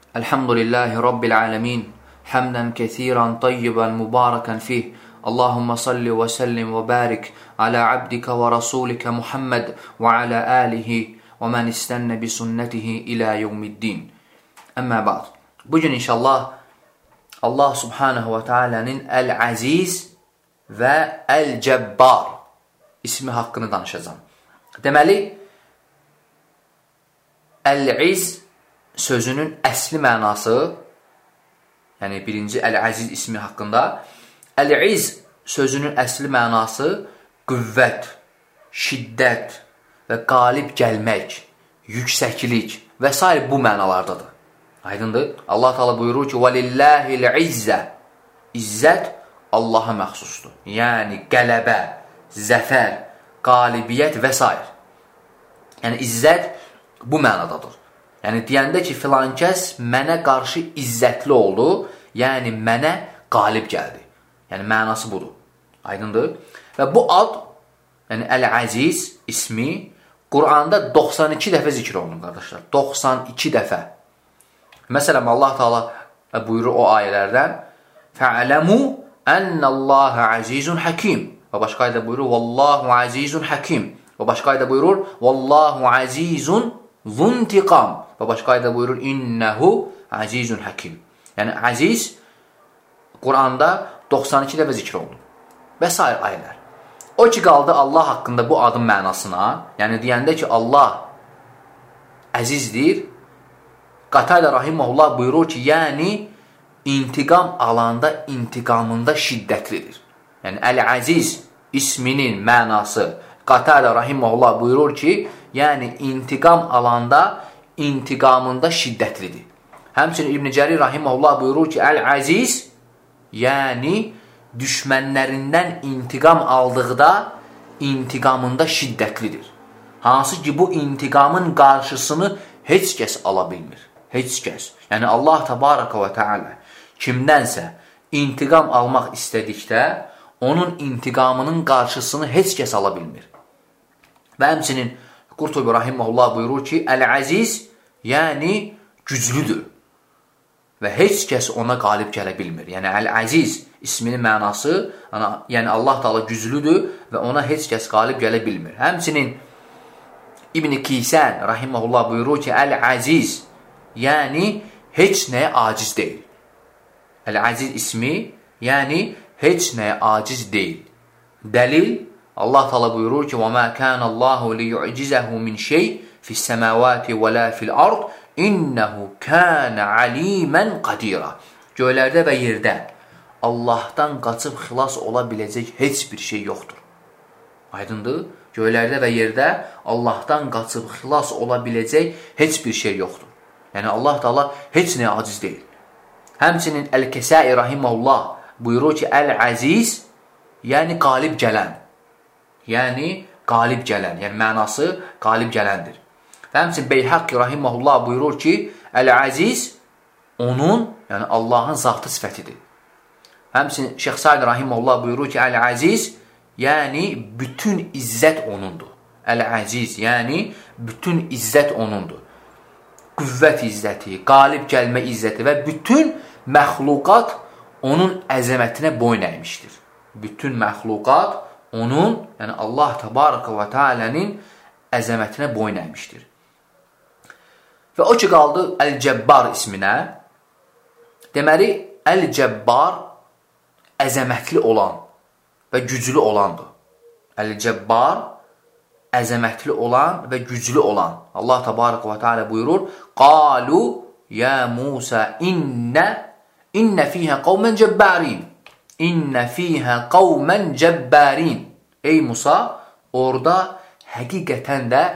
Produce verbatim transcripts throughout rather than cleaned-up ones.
Elhamdülillahi Rabbil alemin. Hamdan kethiran tayyiban mubarakan fih. Allahumma salli ve sellim ve barik ala abdika ve rasulika Muhammed ve ala alihi ve men istenne bi sünnetihi ila yevmiddin. Əmmə ba'd. Bugün inşallah Allah subhanahu ve teala'nın El-Aziz ve El-Cebbar ismi haqqını danışacağım. Deməli, El-İz sözünün əsli mənası, yəni birinci Əl-Əziz ismi haqqında, Əl-İz sözünün əsli mənası qüvvət, şiddət və qalib gəlmək, yüksəklik və s. bu mənalardadır. Aydındır? Allah Teala buyurur ki, وَلِلَّهِ الْعِزَّةِ İzzət Allaha məxsusdur. Yəni qələbə, zəfər, qalibiyyət və s. Yəni izzət bu mənadadır. Yəni deyəndə ki, filan kəs mənə qarşı izzətli oldu, yəni mənə qalib gəldi. Yəni mənası budur. Aydındır? Və bu ad, yəni Əl-Əziz ismi Quranda doxsan iki dəfə zikr olunur, qardaşlar. doxsan iki dəfə. Məsələn, Allah Teala buyurur o ayələrdən فَعْلَمُوا أَنَّ اللّٰهَ عَزِيزٌ حَكِيمٌ Və başqa ayədə buyurur وَاللّٰهُ عَزِيزٌ حَكِيمٌ Və başqa ayədə buyurur وَاللّٰهُ عَزِيزٌ zuntiqam və başqa ayədə buyurur innehu azizun hakim. Yəni aziz Quranda doxsan iki dəfə zikr olunur. Və s. ayələr. O ki qaldı Allah haqqında bu adın mənasına, yəni deyəndə ki Allah əzizdir, Qatayla rahimehullah buyurur ki, yəni intiqam alanda intiqamında şiddətlidir. Yəni Əl-Əziz isminin mənası Qatayla rahimehullah buyurur ki, yəni intiqam alanda intiqamında şiddətlidir. Həmçinin İbn Cərir rahimehullah buyurur ki, Əl-Əziz, yəni düşmənlərindən intiqam aldıqda intiqamında şiddətlidir. Hansı ki, bu intiqamın qarşısını heç kəs ala bilmir. Heç kəs. Yəni Allah Təbaraka və Teala kimdənsə intiqam almaq istədikdə onun intiqamının qarşısını heç kəs ala bilmir. Və həmçinin Qurtubi rahimehullah buyurur ki, Əl-Əziz, yəni güclüdür və heç kəs ona qalib gələ bilmir. Yəni Əl-Əziz isminin mənası, yəni Allah Teala güclüdür və ona heç kəs qalib gələ bilmir. Həmçinin İbn Kisən rahimehullah buyurur ki, Əl-Əziz, yəni heç nəyə aciz deyil. Əl-Əziz ismi, yəni heç nəyə aciz deyil. Dəlil, Allah Teala buyurur ki, وَمَا كَانَ اللّٰهُ لِيُعْجِزَهُ مِنْ شَيْءٍ فِي السَّمَاوَاتِ وَلَا فِي الْأَرْضِ إِنَّهُ كَانَ عَلِيمًا قَدِيرًا Göylərdə və yerdə Allahdan qaçıb xilas ola biləcək heç bir şey yoxdur. Aydındır? Göylərdə və yerdə Allahdan qaçıb xilas ola biləcək heç bir şey yoxdur. Yəni Allah Teala heç nəyə aciz deyil. Həmçinin Əl-Kəsai rahimehullah buyurur ki, Əl-Əziz, yəni qalib gələn. Yəni qalib gələn, yəni mənası qalib gələndir. Və həmçinin Beyhaqi rahimehullah buyurur ki, Əl-Əziz onun, yəni Allahın zatı sifətidir. Həmçinin Şeyx Said rahimehullah buyurur ki, Əl-Əziz, yəni bütün izzət onundur. Əl-Əziz, yəni bütün izzət onundur. Qüvvət izzəti, qalib gəlmə izzəti və bütün məxluqat onun əzəmətinə boyun əymişdir. Bütün məxluqat onun, yəni Allah Təbaraka və Teala'nın əzəmətinə boyun əymişdir. Və o ki qaldı Əl-Cəbbar isminə, deməli Əl-Cəbbar əzəmətli olan və güclü olandır. Əl-Cəbbar əzəmətli olan və güclü olan. Allah Təbaraka və Teala buyurur, Qalu ya Musa innə innə fiyhə qavmən cəbbərin. İnnə fiyhə qavmən cəbbərin. Ey Musa, orada həqiqətən də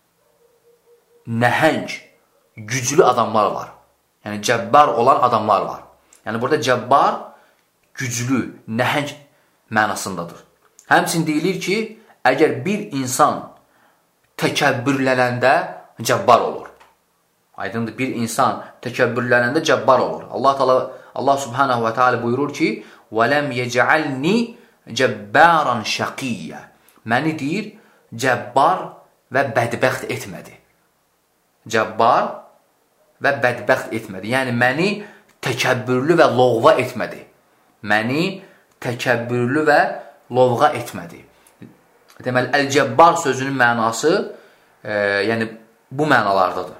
nəhəng, güclü adamlar var. Yəni cəbbər olan adamlar var. Yəni burada cəbbar güclü, nəhəng mənasındadır. Həmçinin deyilir ki, əgər bir insan təkəbbürlənəndə cəbbar olur. Aydındır, bir insan təkəbbürlənəndə cəbbar olur. Allah Teala, Allah Subhanahu və Teala buyurur ki, وَلَمْ يَجْعَلْنِي جَبَّارًا شَقِيًّا Məni deyir, cəbbar və bədbəxt etmədi. Cəbbar və bədbəxt etmədi. Yəni, məni təkəbbürlü və lovğa etmədi. Məni təkəbbürlü və lovğa etmədi. Deməli, Əl-Cəbbar sözünün mənası e, yəni bu mənalardadır.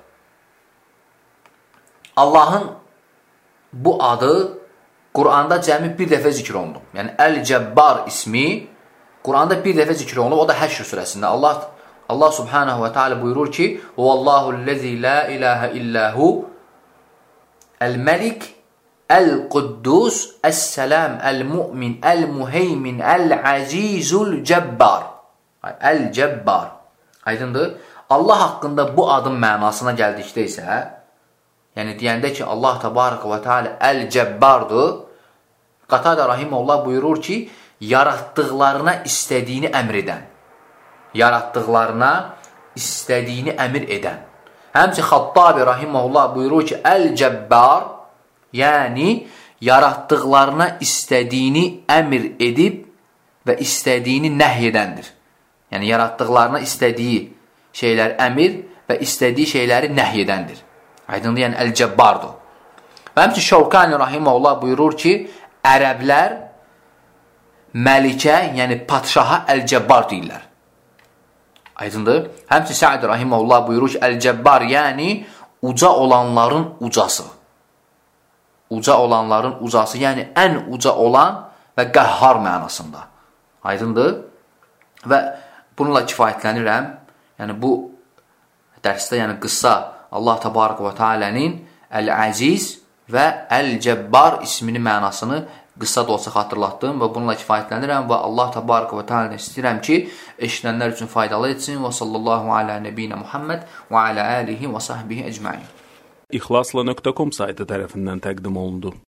Allahın bu adı Quranda cəmi bir dəfə zikr olunub. Yəni, Əl-Cəbbar ismi Quranda bir dəfə zikr olunub. O da Həşr surəsində. Allah, Allah subhanahu və teala buyurur ki, Huvallahu-l-ləzi la ilahə illəhu Əl-Məlik Əl-Quddus Əs-Səlam Əl-Mu'min Əl-Muheymin Əl-Əzizul Cəbbar. Əl-Cəbbar. Aydındır? Allah haqqında bu adın mənasına gəldikdə isə, yəni deyəndə ki, Allah təbarək və teala Əl-Cəbbardır, Qatada rahimehullah buyurur ki, yaratdıqlarına istədiyini əmr edən. Yaratdıqlarına istədiyini əmr edən. Həmçə Xattabi rahimehullah buyurur ki, Əl-Cəbbar, yəni yaratdıqlarına istədiyini əmr edib və istədiyini nəhy edəndir. Yəni, yaratdıqlarına istədiyi şeylər əmir və istədiyi şeyləri nəhy edəndir. Aydındır, yəni Əl-Cəbbardır. Və həmçə Şəvkani rahimehullah buyurur ki, ərəblər məlikə, yəni padşaha Əl-Cəbbar deyirlər. Aydındır. Həmçə Səid rahimehullah buyurur ki, Əl-Cəbbar, yəni uca olanların ucası. Uca olanların ucası, yəni ən uca olan və qəhhar mənasında. Aydındır. Və bununla kifayətlənirəm. Yəni, bu dərsdə, yəni qıssa Allah təbarək və tealənin Əl-Əziz və Əl-Cəbbar isminin mənasını qıssa da olsa xatırlatdım və bununla kifayətlənirəm və Allah təbarək və tealədən istəyirəm ki, eşidənlər üçün faydalı etsin və sallallahu alə nəbiyyə Muhammed və alə alihi və sahbihi əcməin. İxlasla nöqtə com saytı tərəfindən təqdim olundu.